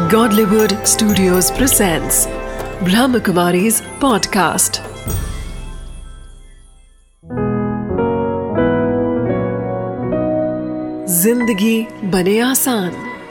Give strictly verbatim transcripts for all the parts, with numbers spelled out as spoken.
Godlywood Studios presents Brahmakumari's podcast. जिंदगी बने आसान।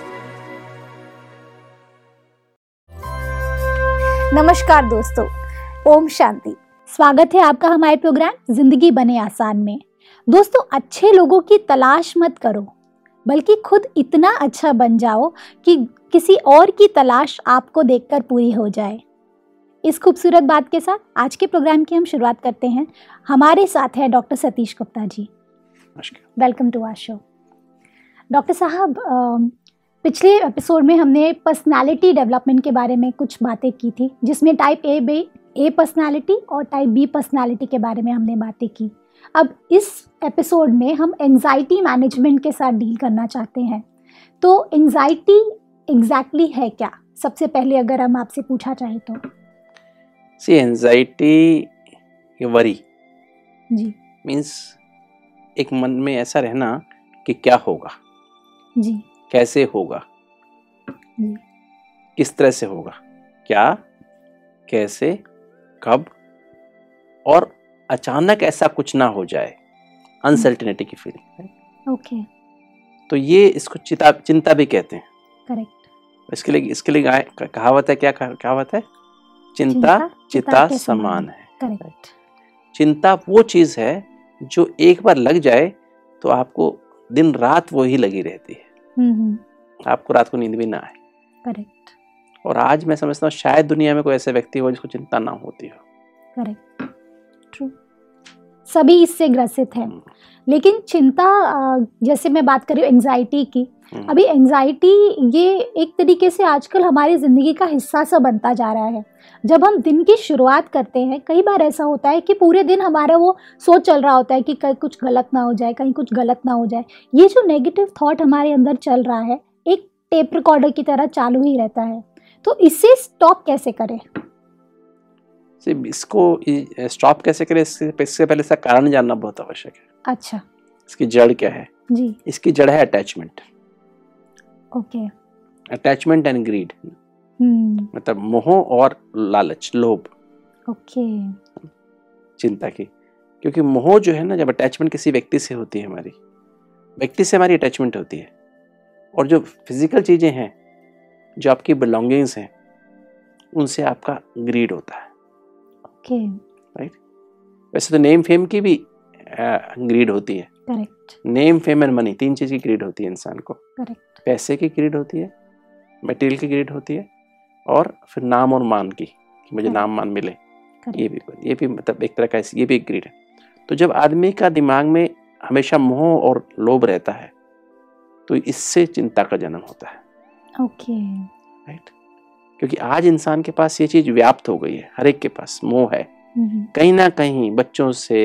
नमस्कार दोस्तों, ओम शांति। स्वागत है आपका हमारे प्रोग्राम जिंदगी बने आसान में। दोस्तों, अच्छे लोगों की तलाश मत करो, बल्कि खुद इतना अच्छा बन जाओ कि किसी और की तलाश आपको देखकर पूरी हो जाए। इस खूबसूरत बात के साथ आज के प्रोग्राम की हम शुरुआत करते हैं। हमारे साथ है doctor Satish Gupta ji. Welcome to our show. Doctor साहब, पिछले एपिसोड में हमने पर्सनालिटी डेवलपमेंट के बारे में कुछ बातें की थी, जिसमें type A B A personality और टाइप बी पर्सनालिटी के बारे में हमने बातें की। अब इस एपिसोड में हम एंजाइटी मैनेजमेंट के साथ डील करना चाहते हैं। तो एंजाइटी एग्जैक्टली है क्या? सबसे पहले अगर हम आपसे पूछा चाहें तो। C anxiety worry G means एक मन में ऐसा रहना कि क्या होगा, जी कैसे होगा, जी किस तरह से होगा, क्या, कैसे, कब, और अचानक ऐसा कुछ ना हो जाए, अनसर्टेनिटी की फीलिंग है। ओके, तो ये इसको चिंता चिंता भी कहते हैं। करेक्ट। इसके लिए इसके लिए गाय- कहावत है, क्या कहावत है? चिंता चिता समान है। करेक्ट। चिंता वो चीज है जो एक बार लग जाए तो आपको दिन रात वो ही लगी रहती है, हम्म, आपको रात को नींद भी ना आए। करेक्ट और आज मैं समझता हूँ शायद दुनिया में कोई ऐसा व्यक्ति हो जिसको चिंता ना होती हो। Correct, true. सभी इससे ग्रसित हैं। लेकिन चिंता, अ, जैसे मैं बात कर रही हूँ एंजाइटी की, अभी एंजाइटी ये एक तरीके से आजकल हमारी ज़िंदगी का हिस्सा सा बनता जा रहा है। जब हम दिन की शुरुआत करते हैं, कई बार ऐसा होता है कि पूरे दिन हमारा वो सोच चल रहा होता है कि कहीं कुछ गलत ना हो जाए, कहीं कुछ गलत ना हो जाए। ये जो नेगेटिव थॉट हमारे अंदर चल रहा है, एक टेप रिकॉर्डर की तरह चालू ही रहता है। तो इससे स्टॉप कैसे करें? इसको स्टॉप कैसे करें, इससे इससे पहले इसका कारण जानना बहुत आवश्यक है। अच्छा, इसकी जड़ क्या है? जी। इसकी जड़ है attachment. Okay. Attachment and greed, hmm. मतलब मोह और लालच, लोभ। ओके। चिंता की, क्योंकि मोह जो है ना, जब अटैचमेंट किसी व्यक्ति से होती है, हमारी व्यक्ति से हमारी अटैचमेंट होती है, और जो फिजिकल चीजें हैं, जो आपकी बिलोंगिंग्स हैं, उनसे आपका ग्रीड होता है। Okay, right. वैसे तो नेम फेम की भी ग्रीड होती है। Correct. Name fame and money, तीन चीज की ग्रीड होती है इंसान को। करेक्ट। पैसे की ग्रीड होती है, मटेरियल की ग्रीड होती है, और फिर नाम और मान की, कि मुझे नाम मान मिले, ये भी ये भी मतलब एक तरह का ये भी एक ग्रीड है। तो जब आदमी का दिमाग में हमेशा मोह और लोभ रहता है, तो इससे चिंता का जन्म होता है। Okay, right. क्योंकि आज इंसान के पास ये चीज व्याप्त हो गई है, हर एक के पास मोह है। हम्म, कहीं ना कहीं बच्चों से,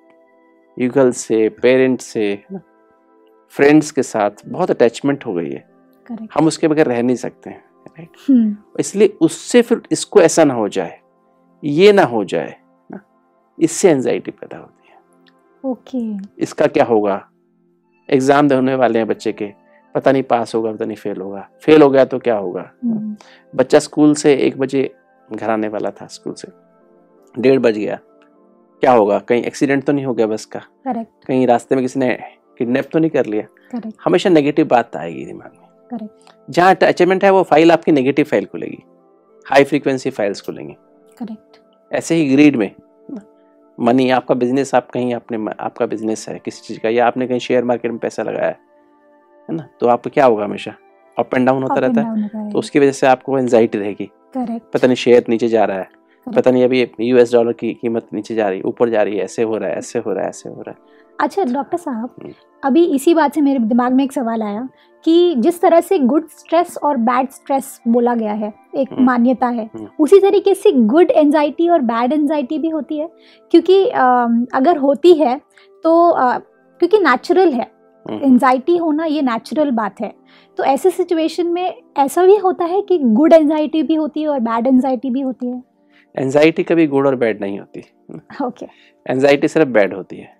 युगल से, पेरेंट्स से, फ्रेंड्स के साथ बहुत अटैचमेंट हो गई है। करेक्ट। हम उसके बगैर रह नहीं सकते हैं। राइट। हम्म, इसलिए उससे फिर इसको ऐसा ना हो जाए, ये ना हो जाए ना, इससे एंजाइटी पैदा होती है। ओके। इसका क्या होगा, एग्जाम देने वाले हैं बच्चे के, पता नहीं पास होगा, पता नहीं फेल होगा, फेल हो गया तो क्या होगा। हम्म, बच्चा स्कूल से एक बजे घर आने वाला था, स्कूल से डेढ़ बज गया, क्या होगा, कहीं एक्सीडेंट तो नहीं हो गया बस का, करेक्ट। कहीं रास्ते में किसी ने किडनैप तो नहीं कर लिया। करेक्ट। हमेशा नेगेटिव बात आएगी दिमाग में। करेक्ट। जहाँ अटैचमेंट है, वो फाइल आपकी नेगेटिव फाइल खुलेगी, हाई फ्रीक्वेंसी फाइल्स खुलेंगी। करेक्ट। ऐसे ही ग्रीड में मनी, आपका बिजनेस, आप कहीं अपने आपका बिजनेस है किसी चीज का, या आपने कहीं शेयर मार्केट में पैसा लगाया है है ना, तो आपको क्या होगा, हमेशा अप एंड डाउन होता रहता है। तो उसकी वजह से आपको एंजाइटी रहेगी। करेक्ट। पता नहीं शेयर नीचे जा रहा है, पता नहीं अभी यूएस डॉलर की कीमत नीचे जा रही है, ऊपर जा रही है, ऐसे हो रहा है, ऐसे हो रहा है, ऐसे हो रहा है। अच्छा डॉक्टर साहब, अभी इसी बात से मेरे दिमाग में एक सवाल आया कि जिस तरह से गुड स्ट्रेस और बैड स्ट्रेस बोला गया है, एक मान्यता है, उसी तरीके से गुड एंजाइटी और बैड एंजाइटी भी होती है। क्योंकि अगर होती है तो क्योंकि नेचुरल है, एंजाइटी होना ये नेचुरल बात है। तो ऐसे सिचुएशन में ऐसा भी होता है कि गुड एंजाइटी भी होती है और बैड एंजाइटी भी होती है? एंजाइटी कभी गुड और बैड नहीं होती। ओके। एंजाइटी सिर्फ बैड होती है,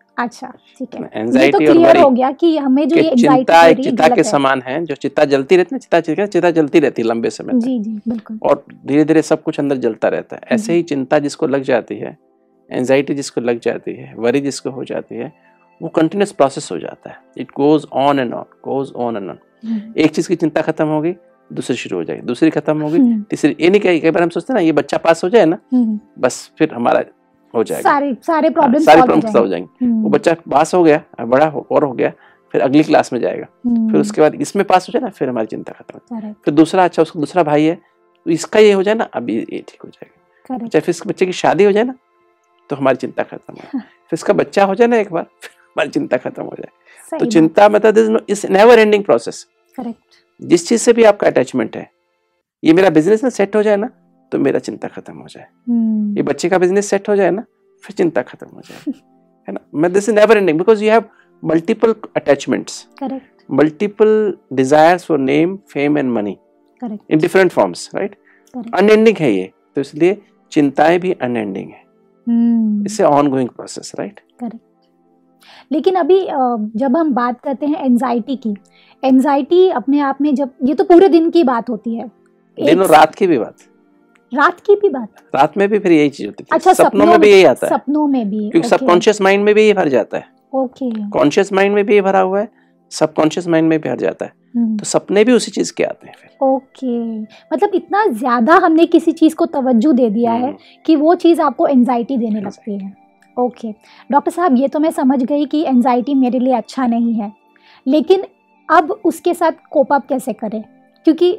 अच्छा ठीक है, ये तो एंजाइटी और क्लियर वरी हो गया कि हमें जो कि ये एंजाइटी चिंता हो एक रही है चिता के गलत है। समान है, जो चिता जलती रहती है ना, चिता चिता चिता जलती रहती है लंबे समय तक जी जी बिल्कुल। और धीरे धीरे सब कुछ अंदर जलता रहता है। ऐसे जी। ही चिंता जिसको लग जाती है, एंजाइटी जिसको लग जाती है, वरी जिसको हो जाती है, वो कंटिन्यूस प्रोसेस हो जाता है। It goes on and on, goes on and on. Hmm, एक चीज की चिंता खत्म होगी, दूसरी शुरू हो जाएगी, दूसरी खत्म होगी, हम्म, तीसरी। ये नहीं कहीं कई बार हम सोचते हैं ना ये बच्चा पास हो जाए ना, हम्म, बस फिर हमारा हो जाएगा, सारे सारे हाँ, प्रॉब्लम सारी सॉल्व हो प्रॉब्लम हो जाएंगे। जाएंगी। हम्म, वो बच्चा पास हो गया, बड़ा हो और हो गया, फिर अगली क्लास में जाएगा, हम्म, फिर उसके बाद इसमें पास हो जाए ना, फिर हमारी चिंता खत्म हो जाए। correct, फिर दूसरा, अच्छा उसका दूसरा भाई है तो इसका ये हो जाए ना, अभी ये ठीक हो जाएगा। correct, अच्छा फिर इस बच्चे की शादी हो जाए ना, तो हमारी चिंता खत्म हो जाए। फिर इसका बच्चा हो जाए ना एक बार, फिर हमारी चिंता खत्म हो जाए। सही तो बात, चिंता मतलब इस नेवर एंडिंग प्रोसेस। correct, जिस चीज से भी आपका अटैचमेंट है, ये मेरा बिजनेस ना सेट हो जाए ना, तो मेरा चिंता खत्म हो जाए। हम्म, ये बच्चे का बिजनेस सेट हो जाए ना, फिर चिंता खत्म हो जाए, है ना। मैं this is never ending because you have multiple attachments, correct, multiple desires for name, fame and money correct, in different forms, right? correct, Unending है ये, तो इसलिए चिंताएं भी unending है। हम्म, इससे ongoing process, right? correct। लेकिन अभी अ, जब हम बात करते हैं एंजाइटी की, एंजाइटी अपने आप में, जब ये तो पूरे दिन की बात होती है, दिन और एक रात की भी बात, रात की भी बात, रात में भी फिर यही चीज होती है। अच्छा सपनों में भी यही आता है, सपनों में भी, क्योंकि सबकॉन्शियस माइंड में भी ये भर जाता है। ओके, कॉन्शियस माइंड में भी ये भरा हुआ है, सबकॉन्शियस माइंड में भी भर जाता है, तो सपने भी उसी चीज के आते हैं फिर। ओके, मतलब इतना ज्यादा हमने किसी चीज को तवज्जो दे दिया है हम्म। कि वो चीज आपको एंजाइटी देने लगती है। ओके डॉक्टर साहब, ये तो मैं समझ गई कि एंजाइटी मेरे लिए अच्छा नहीं है, लेकिन अब उसके साथ कोप अप कैसे करें? क्योंकि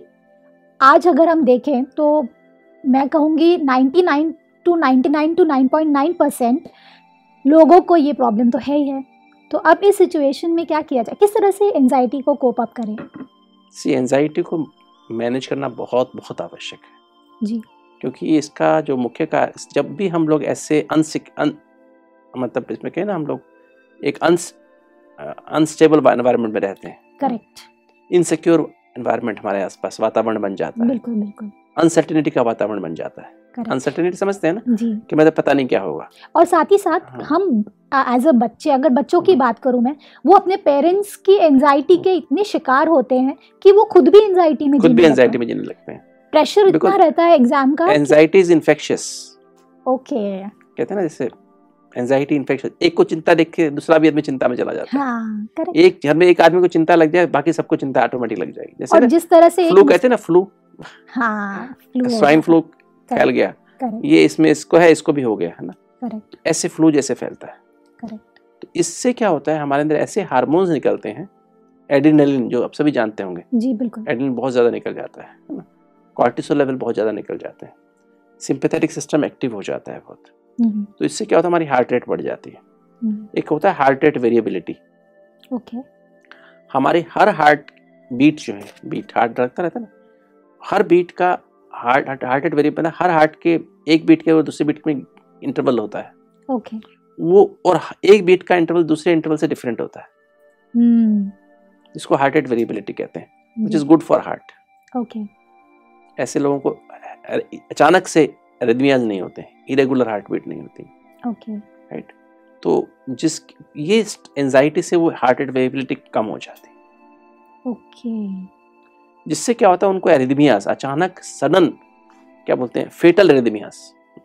आज अगर हम देखें तो मैं कहूँगी ninety nine to ninety nine to nine point nine percent लोगों को ये प्रॉब्लम तो है ही है। तो अब इस सिचुएशन में क्या किया जाए, किस तरह से एंजाइटी को कोप अप करें? सी एंजाइटी को मैनेज करना बहुत बहुत आवश्यक है जी, क्योंकि इसका जो मुख्य कारण, जब भी हम लोग ऐसे अनसिक अन, मतलब इसमें कहें ना, हम लोग एक अनस अनस्टेबल एनवायरनमेंट में रहते हैं, करेक्ट, इनसिक्योर एनवायरनमेंट हमारे आसपास वातावरण बन जाता है, बिल्कुल बिल्कुल, अनसर्टेनिटी का वातावरण बन जाता है। करेक्ट, अनसर्टेनिटी समझते हैं ना, जी। कि मतलब पता नहीं क्या होगा। और साथ ही साथ हाँ। हम एज अ बच्चे, अगर बच्चों की हम्म। बात करूं मैं, वो अपने पेरेंट्स की एंजाइटी के इतने शिकार होते हैं कि वो खुद भी एंजाइटी में खुद भी जीने लगते एंजाइटी हैं। में जीने लगते हैं। प्रेशर इतना Because रहता है एग्जाम का। एंजाइटी इज इन्फेक्शियस, ओके, कहते हैं ना, जैसे एंजाइटी इन्फेक्शियस। एक को चिंता देख के दूसरा भी आदमी चिंता में चला जाता है। हाँ करेक्ट। एक घर में एक आदमी को चिंता लग जाए, बाकी सबको चिंता ऑटोमेटिक लग जाएगी। जैसे और ना जिस तरह से फ्लू एक, कहते हैं ना, फ्लू, हाँ फ्लू, स्वाइन फ्लू फैल गया, करेक्ट ये इसमें इसको है, इसको भी हो गया, है ना। करेक्ट ऐसे फ्लू जैसे फैलता है। करेक्ट, तो इससे क्या होता है, हमारे अंदर ऐसे हार्मोन्स निकलते हैं, एड्रेनलिन, जो आप सभी जानते होंगे, जी बिल्कुल, एड्रेनलिन बहुत ज्यादा निकल जाता है, है ना। कॉर्टिसोल लेवल बहुत ज्यादा निकल जाते हैं, सिंपैथेटिक सिस्टम एक्टिव हो जाता है बहुत। हम्म, तो इससे क्या होता है, हमारी हार्ट रेट बढ़ जाती है। हम्म, एक होता है हार्ट रेट वेरिएबिलिटी। ओके, हमारी हर हार्ट बीट जो है, बीट हार्ट रखता रहता है ना, हर बीट का हार्ट हार्ट रेट वेरिएबल है। हर हार्ट के एक बीट के और दूसरे बीट में इंटरवल होता है ओके, वो, और एक बीट का इंटरवल दूसरे इंटरवल से डिफरेंट होता है, हम्म, जिसको हार्ट रेट वेरिएबिलिटी कहते हैं, विच जी, is good for heart. Okay, ऐसे लोगों को अचानक से एरिथमियाज नहीं होते, इरेगुलर हार्ट बीट नहीं होती, ओके, राइट। तो जिस ये एंजाइटी से वो हार्ट रेट वेरिएबिलिटी कम हो जाती है, ओके, जिससे क्या होता है, उनको एरिथमियाज, अचानक सडन, क्या बोलते हैं, फेटल एरिथमियाज,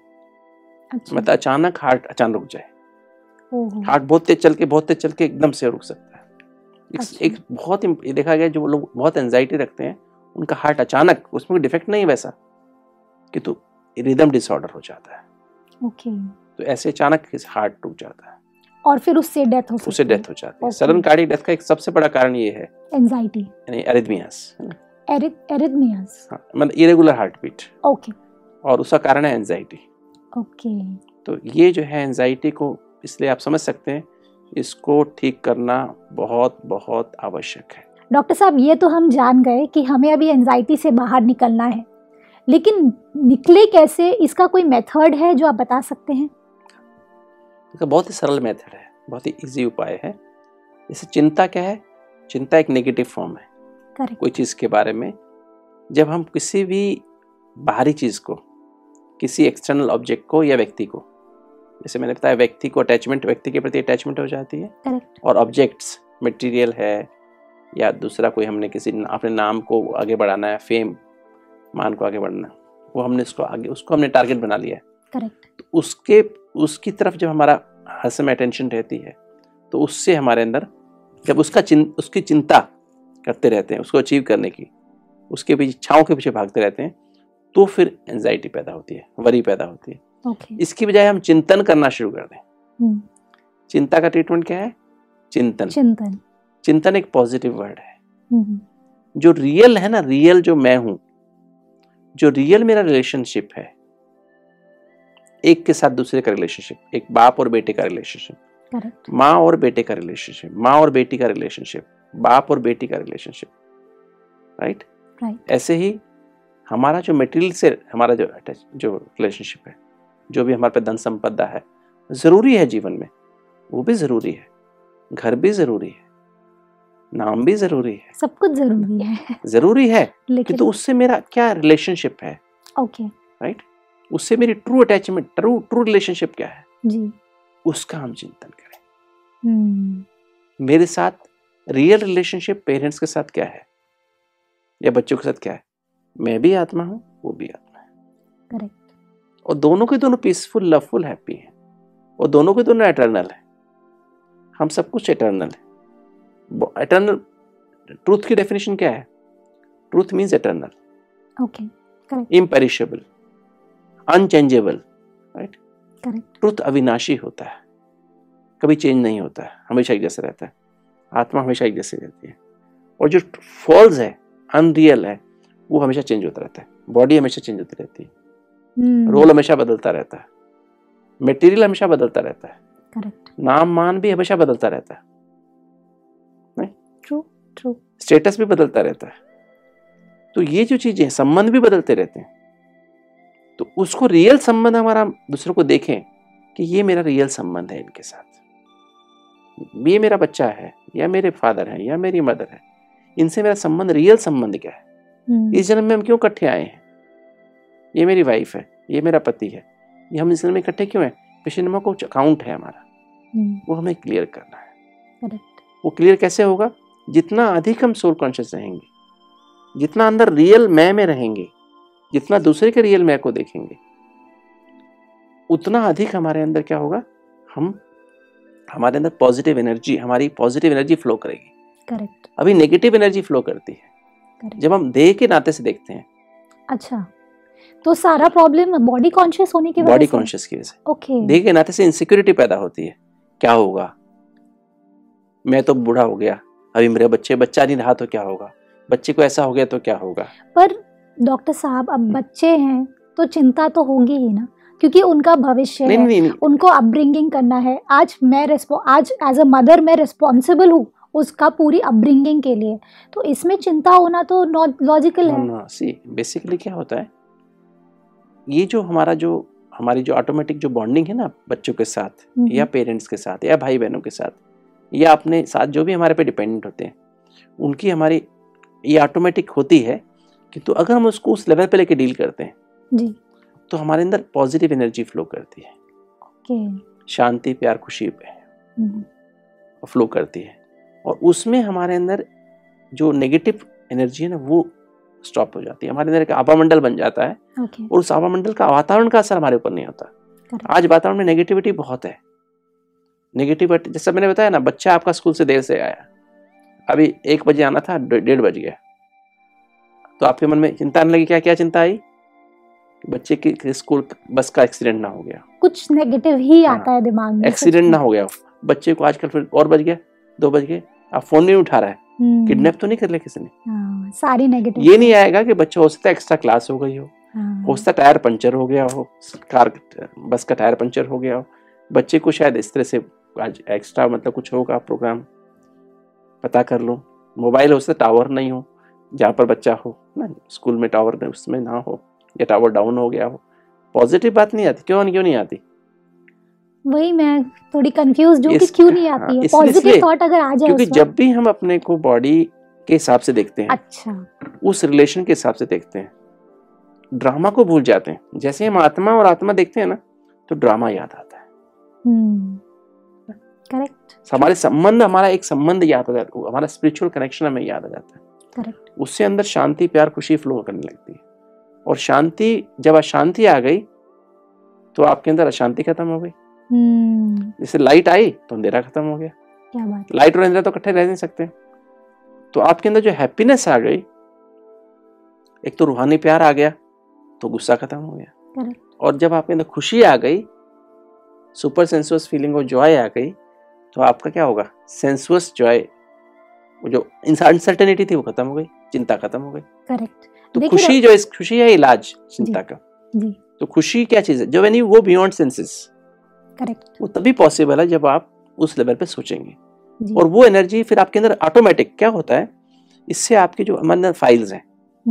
अच्छा, मतलब अचानक हार्ट अचानक रुक जाए। ओहो, हार्ट बहुत तेज चल के बहुत तेज चल के एकदम से रुक सकता है। एक, अच्छा। एक बहुत इम- ये देखा गया, जो लोग बहुत एंजाइटी रखते हैं, उनका हार्ट अचानक, उसमें कोई डिफेक्ट नहीं है वैसा, कि तो रिदम डिसऑर्डर हो जाता है। ओके, तो ऐसे अचानक हार्ट रुक जाता है, और फिर उससे डेथ हो सकती उससे है, डेथ हो जाती है। Okay. सडन कार्डियक डेथ का एक सबसे बड़ा कारण ये है, एंजाइटी, यानी एरिथमियाज, एरिथमियाज, हाँ, मतलब इरेगुलर हार्ट बीट, ओके, और उसका कारण है एंजाइटी। ओके, तो ये जो है एंजाइटी को, इसलिए आप समझ सकते हैं, इसको ठीक करना बहुत बहुत आवश्यक है। डॉक्टर साहब, ये तो हम जान गए कि हमें अभी एंजाइटी से बाहर निकलना है, लेकिन निकले कैसे, इसका कोई मेथड है जो आप बता सकते हैं? इसका बहुत ही सरल मेथड है, बहुत ही इजी उपाय है। जैसे चिंता क्या है, चिंता एक नेगेटिव फॉर्म है करेक्ट, कोई चीज़ के बारे में। जब हम किसी भी बाहरी चीज़ को, किसी एक्सटर्नल ऑब्जेक्ट को या व्यक्ति को जैसे मैंने बताया व्यक्ति को अटैचमेंट, व्यक्ति के प्रति अटैचमेंट हो जाती है। करेक्ट। और ऑब्जेक्ट्स, मटेरियल है या दूसरा कोई, हमने किसी अपने नाम को आगे बढ़ाना है, फेम, मान को आगे बढ़ना, वो हमने उसको आगे उसको हमने टारगेट बना लिया है। करेक्ट। तो उसके उसकी तरफ जब हमारा हर समय अटेंशन रहती है तो उससे हमारे अंदर जब उसका चिं, उसकी चिंता करते रहते हैं उसको अचीव करने की, उसके पीछे इच्छाओं के पीछे भागते रहते हैं, तो फिर एंजाइटी पैदा होती है, वरी पैदा होती है। okay. इसकी बजाय हम चिंतन करना शुरू कर दें। hmm. चिंता का ट्रीटमेंट क्या है? चिंतन। चिंतन चिंतन एक पॉजिटिव वर्ड है। hmm. जो रियल है ना, रियल जो मैं हूं, जो रियल मेरा रिलेशनशिप है, एक के साथ दूसरे का रिलेशनशिप, एक बाप और बेटे का रिलेशनशिप, करेक्ट, माँ और बेटे का रिलेशनशिप, माँ और बेटी का रिलेशनशिप, बाप और बेटी का रिलेशनशिप, राइट राइट। ऐसे ही हमारा जो मटेरियल से हमारा जो अटैच जो रिलेशनशिप है, जो भी हमारे पे धन संपदा है, जरूरी है जीवन में, वो भी जरूरी है, घर भी जरूरी है, नाम भी जरूरी है, सब कुछ जरूरी है जरूरी है, लेकिन तो उससे मेरा क्या रिलेशनशिप है, ओके राइट, उससे मेरी true attachment, true true relationship क्या है, जी, उसका हम चिंतन करें। हम्म मेरे साथ रियल रिलेशनशिप पेरेंट्स के साथ क्या है या बच्चों के साथ क्या है, मैं भी आत्मा हूं, वो भी आत्मा है, करेक्ट, और दोनों के दोनों पीसफुल, लवफुल, हैप्पी हैं, और दोनों के दोनों एटर्नल है। हम सब कुछ एटर्नल है। एटर्नल ट्रूथ की डेफिनेशन क्या है? Truth means eternal, okay, correct, imperishable, unchangeable, right. Correct, truth अविनाशी होता है, कभी चेंज नहीं होता है, हमेशा एक जैसा रहता है, आत्मा हमेशा एक जैसी रहती है। और जो फॉल्स है, अनरियल है, वो हमेशा चेंज होता रहता है, बॉडी हमेशा चेंज होती रहती है, रोल हमेशा बदलता रहता है, मटेरियल हमेशा बदलता रहता है, करेक्ट, नाम मान भी हमेशा बदलता रहता है, नहीं, ट्रू ट्रू, स्टेटस भी बदलता रहता है। तो ये जो चीजें, संबंध भी बदलते रहते हैं, तो उसको रियल संबंध हमारा दूसरों को देखें कि ये मेरा रियल संबंध है इनके साथ, ये मेरा बच्चा है या मेरे फादर है या मेरी मदर है, इनसे मेरा संबंध, रियल संबंध क्या है, इस जन्म में हम क्यों इकट्ठे आए हैं, ये मेरी वाइफ है, ये मेरा पति है, ये हम इस जन्म में इकट्ठे क्यों हैं, पिछले जन्म का कुछ अकाउंट है हमारा, वो हमें क्लियर करना है। करेक्ट, वो क्लियर कैसे होगा? जितना अधिक हम सोल कॉन्शियस रहेंगे, जितना अंदर रियल मैं में रहेंगे, जितना दूसरे के रियल मैं को देखेंगे, उतना अधिक हमारे अंदर क्या होगा, हम हमारे अंदर पॉजिटिव एनर्जी, हमारी पॉजिटिव एनर्जी फ्लो करेगी। करेक्ट, अभी नेगेटिव एनर्जी फ्लो करती है करेक्ट, जब हम देह के नाते से देखते हैं, अच्छा, तो सारा प्रॉब्लम बॉडी कॉन्शियस होने की वजह से, बॉडी कॉन्शियस की वजह से, ओके, देह के नाते से इनसिक्योरिटी पैदा होती है। क्या होगा, मैं तो बूढ़ा हो गया, अभी मेरे बच्चे बच्चा नहीं रहा तो क्या होगा, बच्चे को ऐसा हो गया तो क्या होगा। पर डॉक्टर साहब, अब बच्चे हैं तो चिंता तो होगी ही ना, क्योंकि उनका भविष्य नहीं, है, नहीं, नहीं, उनको अपब्रिंगिंग करना है। आज मैं रेस्पो आज एज अ मदर मैं रिस्पॉन्सिबल हूँ उसका पूरी अपब्रिंगिंग के लिए, तो इसमें चिंता होना तो लॉजिकल है ना। सी बेसिकली क्या होता है, ये जो हमारा जो हमारी जो ऑटोमेटिक जो बॉन्डिंग है ना बच्चों के साथ या पेरेंट्स के साथ या भाई बहनों के साथ या अपने साथ जो भी हमारे पे डिपेंडेंट होते हैं, उनकी हमारी ये ऑटोमेटिक होती है। किंतु अगर हम उसको उस लेवल पे लेके डील करते हैं जी, तो हमारे अंदर पॉजिटिव एनर्जी फ्लो करती है, ओके, शांति, प्यार, खुशी पे फ्लो करती है, और उसमें हमारे अंदर जो नेगेटिव एनर्जी है ना वो स्टॉप हो जाती है। हमारे अंदर एक आभामंडल बन जाता है, ओके, और उस आभामंडल का वातावरण का असर हमारे ऊपर नहीं होता। करेक्ट, आज वातावरण में नेगेटिविटी बहुत है, नेगेटिविटी जैसे मैंने बताया ना, बच्चा आपका स्कूल से देर से आया, अभी एक बजे आना था, डेढ़ बज गया, तो आपके मन में चिंता आने लगी। क्या क्या चिंता आई? बच्चे की स्कूल बस का एक्सीडेंट ना हो गया, कुछ नेगेटिव ही आता है दिमाग में, एक्सीडेंट ना हो गया, बच्चे को आजकल फिर और बज गया, दो बज गए, आप फोन नहीं उठा रहा है, किडनैप तो नहीं कर लिया किसी ने, हाँ, सारी नेगेटिव। ये नहीं आएगा कि बच्चा हो सकता है एक्स्ट्रा क्लास हो गई हो, हाँ, हो सकता है टायर पंचर हो गया हो, कार बस का टायर पंचर हो गया हो, बच्चे को शायद इस तरह से आज एक्स्ट्रा मतलब कुछ होगा प्रोग्राम, पता कर लो। मोबाइल हो सकता है टावर नहीं हो जहाँ पर बच्चा हो ना, स्कूल में टावर उसमें ना हो, या टावर डाउन हो गया हो, पॉजिटिव बात नहीं आती। क्यों क्यों नहीं आती? वही मैं थोड़ी कंफ्यूज हूँ कि क्यों नहीं आती है पॉजिटिव थॉट अगर आ जाए, क्योंकि जब भी हम अपने को बॉडी के हिसाब से देखते हैं, अच्छा, उस रिलेशन के हिसाब से देखते हैं, ड्रामा को भूल जाते हैं। जैसे हम आत्मा और आत्मा देखते हैं ना, तो ड्रामा याद आता है। करेक्ट। हमारे संबंध, हमारा एक संबंध याद आ जाता है, हमारा स्पिरिचुअल कनेक्शन हमें याद आ जाता है। करेक्ट। उससे अंदर शांति, प्यार, खुशी फ्लो करने लगती है। और शांति, जब अशांति आ गई तो आपके अंदर अशांति खत्म हो गई। हम्म। जैसे लाइट आई तो अंधेरा खत्म हो गया। क्या बात। लाइट और अंधेरा तो इकट्ठे रह नहीं सकते। तो आपके अंदर जो हैप्पीनेस आ गई, एक तो रूहानी प्यार आ गया तो गुस्सा खत्म हो गया। करेक्ट। और जब आपके अंदर खुशी आ गई, सुपर सेंसुअस फीलिंग और जॉय आ गई, तो आपका क्या होगा, सेंसुअस जॉय, वो जो अनसर्टेनिटी थी वो खत्म हो गई, चिंता खत्म हो गई। करेक्ट। तो खुशी जो, इस खुशी है इलाज चिंता का। जी। तो खुशी क्या चीज है, जो यानी वो बियॉन्ड सेंसेस। करेक्ट। वो तभी पॉसिबल है जब आप उस लेवल पे सोचेंगे। जी। और वो एनर्जी फिर आपके अंदर ऑटोमेटिक क्या होता है, इससे आपके जो अंदर फाइल्स हैं,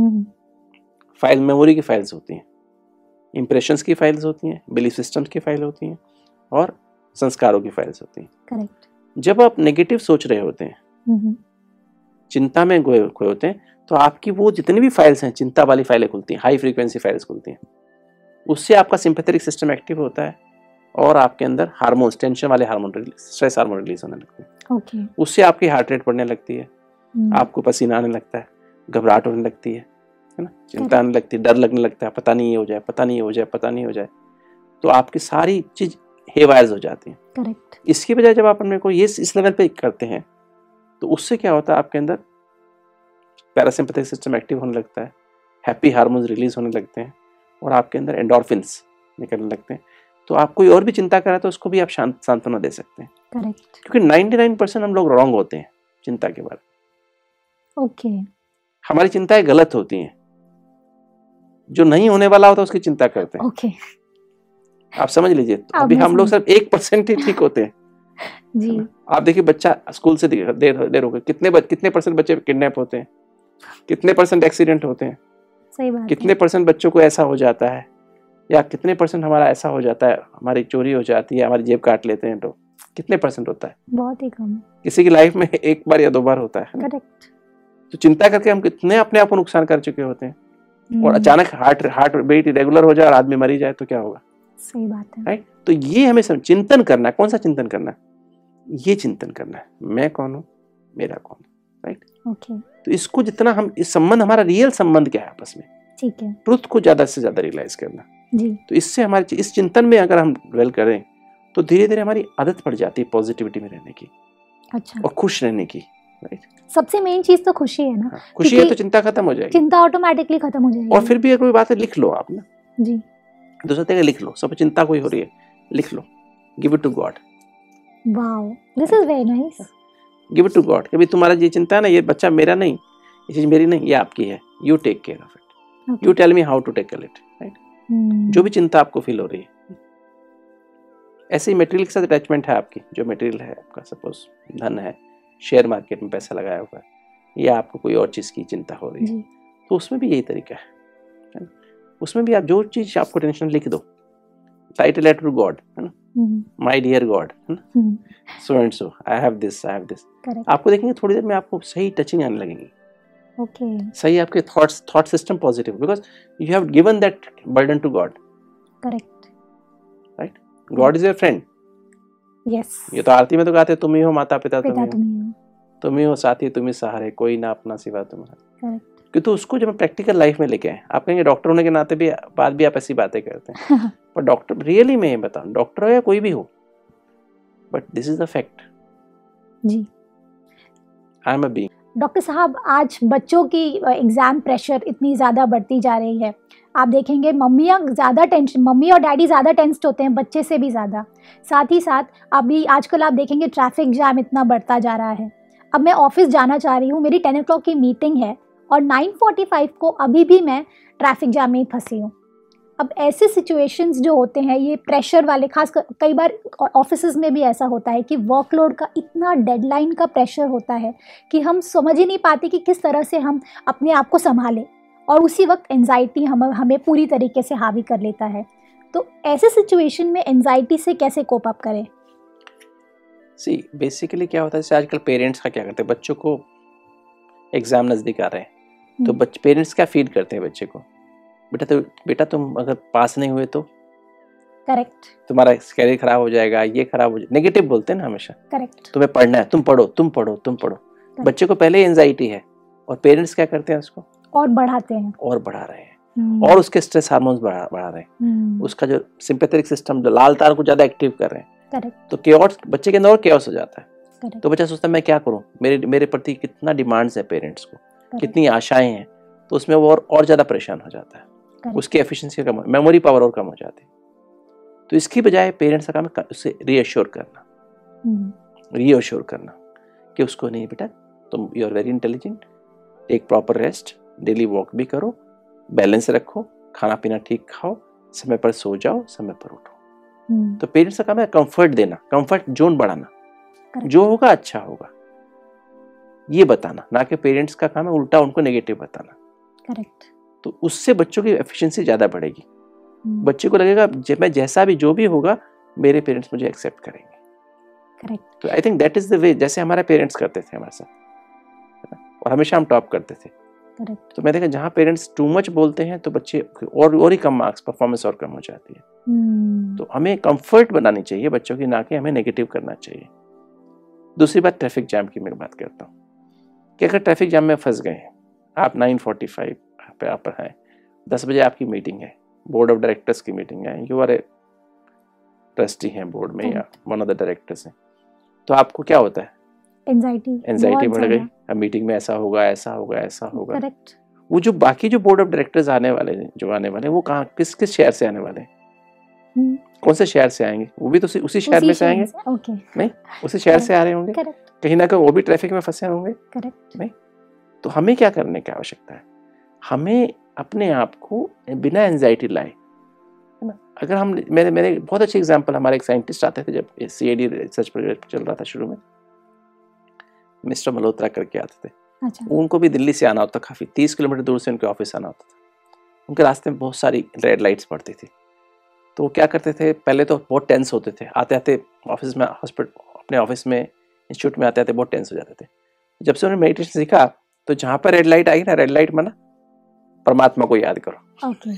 फाइल मेमोरी की फाइल्स होती हैं, इंप्रेशंस की फाइल्स होती हैं, बिलीफ सिस्टम्स की फाइल होती हैं, और संस्कारों की फाइल्स होती हैं। करेक्ट। जब आप नेगेटिव सोच रहे होते हैं, चिंता में खोए खोए होते हैं, तो आपकी वो जितनी भी फाइल्स हैं, चिंता वाली फाइलें खुलती हैं, हाई फ्रीक्वेंसी फाइल्स खुलती हैं। उससे आपका सिंपैथेटिक सिस्टम एक्टिव होता है और आपके अंदर हार्मोन्स, टेंशन वाले हार्मोन, स्ट्रेस हार्मोन रिलीज होने लगते हैं। ओके। उससे आपकी हार्ट रेट बढ़ने लगती है, आपको पसीना आने लगता है, घबराहट होने लगती है, है ना, चिंता आने लगती है, डर लगने लगता है, पता नहीं ये हो जाए, पता नहीं ये हो जाए, पता नहीं हो जाए। तो आपकी सारी चीज हेवायर्स हो जाती हैं। करेक्ट। इसकी बजाय जब आप अपने को ये इस लेवल पे करते हैं, तो उससे क्या होता है, आपके अंदर पैरासिम्पैथिक सिस्टम एक्टिव होने लगता है, हैप्पी हार्मोन्स रिलीज होने लगते हैं, और आपके अंदर एंडोर्फिन्स निकलने लगते हैं। तो आप कोई और भी चिंता कर रहा है तो उसको भी आप शांत सांत्वना दे सकते हैं। करेक्ट। क्योंकि निन्यानवे परसेंट हम लोग रॉन्ग होते हैं चिंता के बारे में। ओके। हमारी चिंताएं गलत होती हैं, जो नहीं होने वाला होता है उसकी चिंता करते हैं। ओके। आप समझ लीजिए। तो अभी हम लोग सिर्फ एक परसेंट ही ठीक होते हैं। जी। आप देखिए, बच्चा स्कूल से देर देर हो गई, कितने बच, कितने परसेंट बच्चे किडनैप होते हैं, कितने परसेंट एक्सीडेंट होते हैं, सही बात कितने परसेंट बच्चों को ऐसा हो जाता है, या कितने परसेंट हमारा ऐसा हो जाता है, हमारी चोरी हो जाती है, हमारी जेब काट लेते हैं, तो कितने परसेंट होता है? बहुत ही कम। किसी की लाइफ में एक बार या दो बार होता है। करेक्ट। तो चिंता करके हम कितने अपने आप को नुकसान कर चुके होते हैं। और अचानक हार्ट हार्ट बीट इरेगुलर हो जाए और आदमी मरी जाए तो क्या होगा? सही बात है। राइट। तो ये हमें चिंतन करना है। कौन सा चिंतन करना है? ये चिंतन करना है, मैं कौन हूँ, मेरा कौन। राइट। ओके। तो इसको जितना हम, इस संबंध, हमारा रियल संबंध क्या है आपस में, ठीक है, ट्रुथ को ज्यादा से ज्यादा रियलाइज करना जी। तो इससे हमारे इस चिंतन में अगर हम ड्वेल करें तो धीरे धीरे हमारी आदत पड़ जाती है पॉजिटिविटी में रहने की। अच्छा। और खुश रहने की। राइट। सबसे मेन चीज तो खुशी है ना। हाँ, खुशी है तो चिंता खत्म हो जाएगी, चिंता ऑटोमेटिकली खत्म हो जाएगी। और फिर भी अगर कोई बात है लिख लो आप ना, जी, दूसरा तरीका लिख लो। सब चिंता कोई हो रही है, लिख लो, give it to God. Wow, this is very nice. Give it to God. कभी तुम्हारा ये चिंता है ना, ये बच्चा मेरा नहीं, ये चीज मेरी नहीं, ये आपकी है, you take care of it, you tell me how to tackle it. Right. जो भी चिंता आपको फील हो रही है, ऐसे ही मटेरियल के साथ अटैचमेंट है आपकी। जो मटेरियल है आपका, सपोज धन है, शेयर मार्केट में पैसा लगाया हुआ है, या आपको कोई और चीज की चिंता हो रही है, तो उसमें भी यही तरीका है। उसमें भी आप जो चीज आपको टेंशन लिख दो, write a letter to God, है ना, my dear God, so and so I have this, I have this. आपको देखेंगे थोड़ी देर में आपको सही टचिंग आने लगेंगी। ओके। सही आपके thoughts, thought system positive, because you have given that burden to God. Correct. Right. God is your friend. Yes. ये तो आरती में तो गाते, तुम ही हो माता पिता, तुम ही तुम ही हो, तुम ही हो साथी, तुम ही सहारे, कोई ना अपना सिवा तुम्हारा। करेक्ट। क्योंकि उसको जब प्रैक्टिकल लाइफ में लेके आए, आप कहेंगे डॉक्टर होने के नाते भी बाद भी आप ऐसी बातें करते हैं, पर डॉक्टर रियली में बताऊं, डॉक्टर हो या कोई भी हो, but this is the fact. जी। I am a being. Doctor साहब, आज बच्चों की एग्जाम प्रेशर इतनी ज़्यादा बढ़ती जा रही है। आप देखेंगे मम्मियाँ ज़्यादा टेंशन, मम्मी और डैडी ज़्यादा टेंस्ड होते हैं बच्चे से भी ज़्यादा। साथ ही साथ अभी आजकल आप देखेंगे ट्रैफिक जैम इतना बढ़ता जा रहा है। अब मैं ऑफिस जाना चाह रही हूँ, मेरी टेन ओ क्लॉक की मीटिंग है और नाइन फोर्टी फाइव को अभी भी मैं ट्रैफिक जैम में ही फंसी हूँ। अब ऐसे सिचुएशंस जो होते हैं, ये प्रेशर वाले, खास कर कई बार ऑफिसेज में भी ऐसा होता है कि वर्कलोड का इतना डेडलाइन का प्रेशर होता है कि हम समझ ही नहीं पाते कि किस तरह से हम अपने आप को संभालें, और उसी वक्त एंजाइटी हम हमें पूरी तरीके से हावी कर लेता है। तो ऐसे सिचुएशन में एंजाइटी से कैसे कोप अप करें? सी बेसिकली क्या होता है, जैसे आजकल पेरेंट्स का क्या करते हैं, बच्चों को एग्जाम नज़दीक आ रहे हैं तो बच्चे, पेरेंट्स क्या फीड करते हैं बच्चे को, बेटा तो बेटा तुम अगर पास नहीं हुए तो करेक्ट तुम्हारा कैरियर खराब हो जाएगा, ये खराब हो जाएगा, नेगेटिव बोलते हैं ना हमेशा। करेक्ट तुम्हें पढ़ना है, तुम पढ़ो तुम पढ़ो तुम पढ़ो। बच्चे को पहले एंजाइटी है और पेरेंट्स क्या करते हैं उसको और बढ़ाते हैं और बढ़ा रहे हैं और उसके स्ट्रेस हार्मोन्स बढ़ा बढ़ा रहे हैं, उसका जो सिंपैथेटिक सिस्टम जो लाल तार को ज्यादा एक्टिव कर रहे हैं। करेक्ट तो केओस बच्चे के अंदर और केओस हो जाता है। करेक्ट तो बच्चा सोचता है मैं क्या करूं, मेरे मेरे प्रति कितना डिमांड्स है पेरेंट्स को, कितनी आशाएं हैं, तो उसमें वो और, और ज्यादा परेशान हो जाता है, उसकी एफिशिएंसी कम, मेमोरी पावर और कम हो जाती है। तो इसकी बजाय पेरेंट्स का काम है उसे रीअश्योर करना, रीअश्योर करना कि उसको नहीं बेटा तुम you are very intelligent, take proper rest, daily walk भी करो, बैलेंस रखो, खाना पीना ठीक खाओ, समय पर सो जाओ, समय पर उठो। तो पेरेंट्स का काम है कंफर्ट देना, कंफर्ट जोन बढ़ाना, जो होगा अच्छा होगा ये बताना, ना कि पेरेंट्स का काम है उल्टा उनको नेगेटिव बताना। करेक्ट। तो उससे बच्चों की एफिशिएंसी ज्यादा बढ़ेगी, बच्चे को लगेगा जब मैं जैसा भी जो भी होगा मेरे पेरेंट्स मुझे एक्सेप्ट करेंगे। करेक्ट। तो I think that is the way, जैसे हमारे पेरेंट्स करते थे हमारे साथ और हमेशा हम टॉप करते थे। करेक्ट। तो मैं देखा जहाँ पेरेंट्स टू मच बोलते हैं तो बच्चे और और ही कम मार्क्स, परफॉर्मेंस और कम हो जाती है। hmm. तो हमें कंफर्ट बनानी चाहिए बच्चों की, ना कि हमें नेगेटिव करना चाहिए। दूसरी बात ट्रैफिक जैम की मैं बात करता हूँ कि अगर ट्रैफिक जैम में फंस गए हैं, आप नाइन फोर्टी फाइव पे आप हैं, दस बजे आपकी मीटिंग है, बोर्ड ऑफ डायरेक्टर्स की मीटिंग है, यू आर ए ट्रस्टी हैं बोर्ड में या वन ऑफ द डायरेक्टर्स हैं, तो आपको क्या होता है एंजाइटी एंजाइटी बढ़ गई, अब मीटिंग में ऐसा होगा ऐसा होगा ऐसा होगा। करेक्ट। वो जो बाकी जो बोर्ड ऑफ डायरेक्टर्स आने वाले हैं, जो आने वाले हैं वो कहाँ किस किस शहर से आने वाले हैं, hmm. कौन से शहर से आएंगे, वो भी तो उसी, उसी शहर में से आएंगे। ओके। नहीं उसी शहर से आ रहे होंगे, कहीं ना कहीं वो भी ट्रैफिक में फंसे होंगे। करेक्ट। नहीं तो हमें क्या करने की आवश्यकता है, हमें अपने आप को बिना एंजाइटी लाए, है ना। अगर हम मेरे मेरे बहुत अच्छे एग्जांपल, हमारे एक साइंटिस्ट आते थे जब सीएडी रिसर्च प्रोजेक्ट चल रहा था शुरू में, मिस्टर मल्होत्रा करके आते थे। अच्छा। उनको भी दिल्ली से आना होता, काफी तीस किलोमीटर दूर से उनके ऑफिस आना होता था। उनके रास्ते में बहुत सारी रेड लाइट्स पड़ती थी, तो वो क्या करते थे, पहले तो बहुत टेंस होते थे, आते आते ऑफिस में हॉस्पिटल अपने ऑफिस में इंस्टीट्यूट में आते आते बहुत टेंस हो जाते थे। जब से उन्होंने मेडिटेशन सीखा तो जहाँ पर रेड लाइट आई ना, रेड लाइट माना परमात्मा को याद करो। ओके।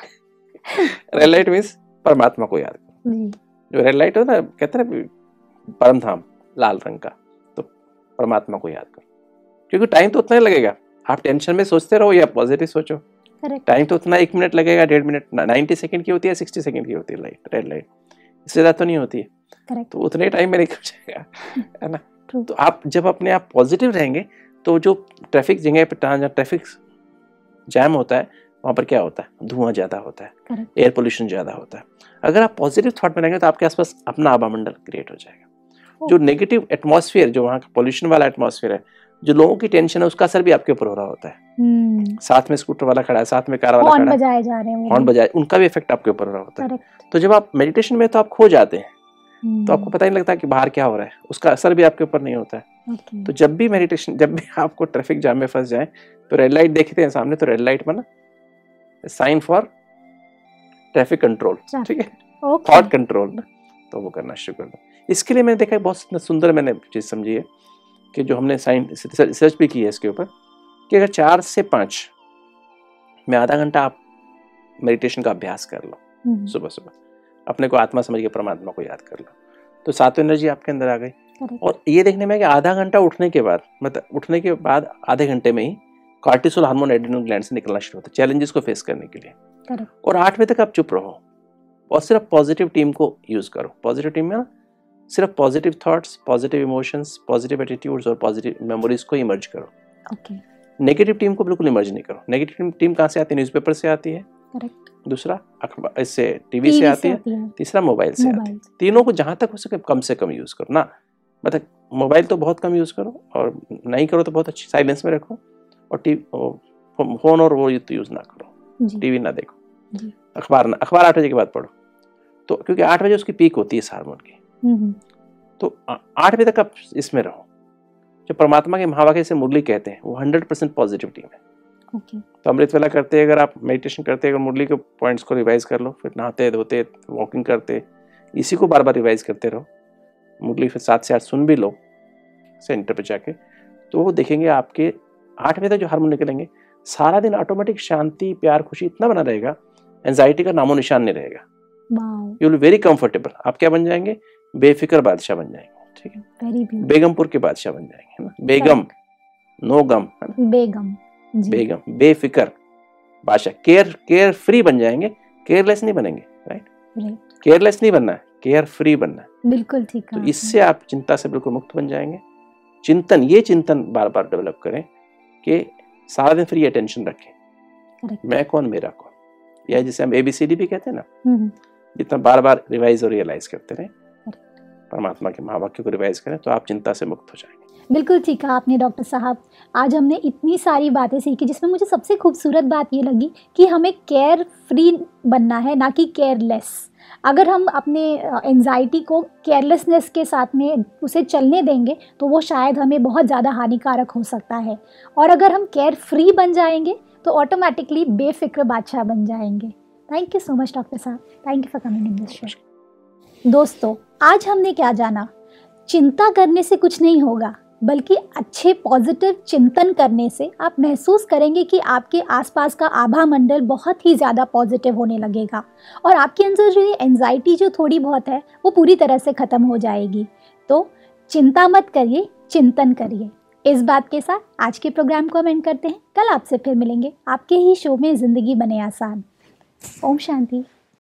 रेड लाइट मीन्स परमात्मा को याद करो। जो रेड लाइट होता है कहते हैं परम धाम लाल रंग का, तो परमात्मा को याद करो, क्योंकि टाइम तो उतना ही लगेगा, आप टेंशन में सोचते रहो या पॉजिटिव सोचो, टाइम तो उतना एक मिनट लगेगा, डेढ़ मिनट, नाइन्टी सेकंड की होती है, सिक्सटी सेकंड की होती है लाइट, रेड लाइट, इससे ज्यादा तो नहीं होती है। Correct. तो उतने टाइम में निकल जाएगा, है ना। True. तो आप जब अपने आप पॉजिटिव रहेंगे तो जो ट्रैफिक जगह पे जहाँ ट्रैफिक जैम होता है वहाँ पर क्या होता है, धुआं ज्यादा होता है, एयर पोल्यूशन ज्यादा होता है। अगर आप पॉजिटिव थॉट में रहेंगे तो आपके आसपास अपना आभामंडल क्रिएट हो जाएगा। oh. जो नेगेटिव एटमॉस्फेयर, जो वहाँ का पॉल्यूशन वाला एटमॉस्फेयर है, जो लोगों की टेंशन है, उसका असर भी आपके ऊपर हो रहा होता है। hmm. साथ में स्कूटर वाला खड़ा है, साथ में कार वाला खड़ा है, हॉर्न बजाए जा रहे हैं, हॉर्न बजाए, उनका भी इफेक्ट आपके ऊपर हो रहा होता है। तो जब आप मेडिटेशन में तो आप खो जाते हैं, hmm. तो आपको पता नहीं लगता कि बाहर क्या हो रहा है, उसका असर भी आपके ऊपर नहीं होता है। okay. तो जब भी मेडिटेशन, जब भी आपको ट्रैफिक जाम में फंस जाए तो रेड लाइट देखते हैं सामने, तो रेड लाइट में ना साइन फॉर ट्रैफिक कंट्रोल, ठीक है, थॉट कंट्रोल ना, तो वो करना शुरू कर दो। इसके लिए मैंने देखा है, बहुत सुंदर मैंने चीज समझी है कि जो हमने साइंस रिसर्च भी की है इसके ऊपर, कि अगर चार से पाँच में आधा घंटा आप मेडिटेशन का अभ्यास कर लो सुबह सुबह, अपने को आत्मा समझ के परमात्मा को याद कर लो, तो सातों एनर्जी आपके अंदर आ गई। और ये देखने में कि आधा घंटा उठने के बाद, मतलब उठने के बाद आधे घंटे में ही कॉर्टिसोल हार्मोन एड्रेनल ग्लैंड से निकलना शुरू होता है चैलेंजेस को फेस करने के लिए। Correct. और आठ बजे तक आप चुप रहो और सिर्फ पॉजिटिव टीम को यूज करो। पॉजिटिव टीम में ना सिर्फ positive thoughts, positive emotions, positive attitudes और पॉजिटिव मेमोरीज को इमर्ज करो। okay. नेगेटिव टीम को बिल्कुल इमर्ज नहीं करो। नेगेटिव टीम कहाँ से आती है? न्यूज़पेपर से आती है। Correct. दूसरा अखबार, इससे टीवी से आती है, तीसरा मोबाइल से आती है। तीनों को जहां तक हो सके कम से कम यूज करो ना, मतलब मोबाइल तो बहुत कम यूज करो और नहीं करो तो बहुत अच्छी साइलेंस में रखो, और टीवी फोन और वो तो यूज ना करो, टीवी ना देखो, अखबार ना, अखबार आठ बजे के बाद पढ़ो, तो क्योंकि आठ बजे उसकी पीक होती है इस हार्मोन की। तो आठ बजे तक आप इसमें रहो। जो परमात्मा के महावाक्य से मुरली कहते हैं वो हंड्रेड परसेंट पॉजिटिव टीम है। Okay. तो अमृत वेला करते अगर आप मेडिटेशन करते अगर मुरली के पॉइंट्स को रिवाइज कर लो, फिर नहाते धोते वॉकिंग करते इसी को बार बार रिवाइज करते रहो, मुरली फिर सात से आठ सुन भी लो सेंटर पे जाके, तो वो देखेंगे आपके आठ बजे तक जो हार्मोन निकलेंगे, सारा दिन ऑटोमेटिक शांति, प्यार, खुशी इतना बना रहेगा, एंजाइटी का नामो निशान नहीं रहेगा। You will very comfortable. आप क्या बन जाएंगे? बेफिक्र बादशाह बन जाएंगे। ठीक है, बेगमपुर के बादशाह बन जाएंगे, है ना। बेगम, नो गम, है ना, बेगम जी। बेगम, बेफिक्र बादशाह, केयर केयर फ्री बन जाएंगे, केयरलेस नहीं बनेंगे। राइट, केयरलेस नहीं बनना है, केयर फ्री बनना है। बिल्कुल ठीक है। तो इससे आप चिंता से बिल्कुल मुक्त बन जाएंगे। चिंतन, ये चिंतन बार बार डेवलप करें कि सारा दिन फ्री अटेंशन रखें, Correct. मैं कौन, मेरा कौन, या जिसे हम एबीसीडी भी कहते हैं ना, जितना बार बार रिवाइज और रियलाइज करते रहे, परमात्मा के महावाक्य को रिवाइज करें, तो आप चिंता से मुक्त हो जाएंगे। बिल्कुल ठीक कहा आपने डॉक्टर साहब। आज हमने इतनी सारी बातें सीखी, जिसमें मुझे सबसे खूबसूरत बात ये लगी कि हमें केयर फ्री बनना है, ना कि केयरलेस। अगर हम अपने एंजाइटी को केयरलेसनेस के साथ में उसे चलने देंगे तो वो शायद हमें बहुत ज़्यादा हानिकारक हो सकता है। और अगर हम केयर फ्री बन जाएंगे तो ऑटोमेटिकली बेफिक्र बादशाह बन जाएंगे। Thank you so much doctor साहब, thank you for coming in this show. दोस्तों, आज हमने क्या जाना? चिंता करने से कुछ नहीं होगा, बल्कि अच्छे पॉजिटिव चिंतन करने से आप महसूस करेंगे कि आपके आसपास का आभा मंडल बहुत ही ज़्यादा पॉजिटिव होने लगेगा और आपके अंदर जो ये एंजाइटी जो थोड़ी बहुत है वो पूरी तरह से ख़त्म हो जाएगी। तो चिंता मत करिए, चिंतन करिए। इस बात के साथ आज के प्रोग्राम को हम एंड करते हैं। कल आपसे फिर मिलेंगे आपके ही शो में ज़िंदगी बने आसान। ओम शांति।